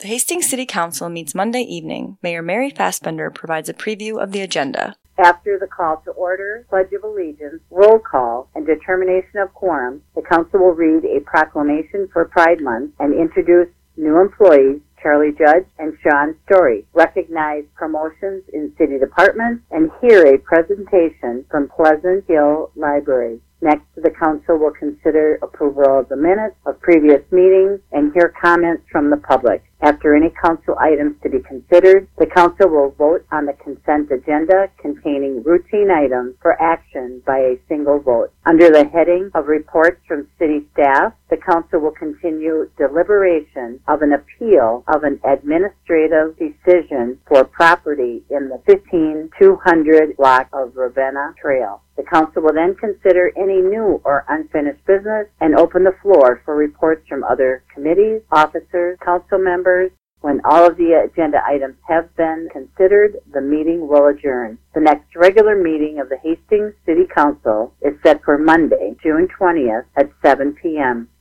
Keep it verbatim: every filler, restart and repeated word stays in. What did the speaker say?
The Hastings City Council meets Monday evening. Mayor Mary Fassbender provides a preview of the agenda. After the call to order, Pledge of Allegiance, roll call, and determination of quorum, the council will read a proclamation for Pride Month and introduce new employees, Charlie Judge and Sean Story, recognize promotions in city departments, and hear a presentation from Pleasant Hill Library. Next, the council will consider approval of the minutes of previous meetings and hear comments from the public. After any council items to be considered, the council will vote on the consent agenda containing routine items for action by a single vote. Under the heading of reports from city staff, the council will continue deliberation of an appeal of an administrative decision for property in the fifteen two hundred block of Ravenna Trail. The council will then consider any new or unfinished business and open the floor for reports from other committees, officers, council members. When all of the agenda items have been considered, the meeting will adjourn. The next regular meeting of the Hastings City Council is set for Monday, June twentieth at seven p.m.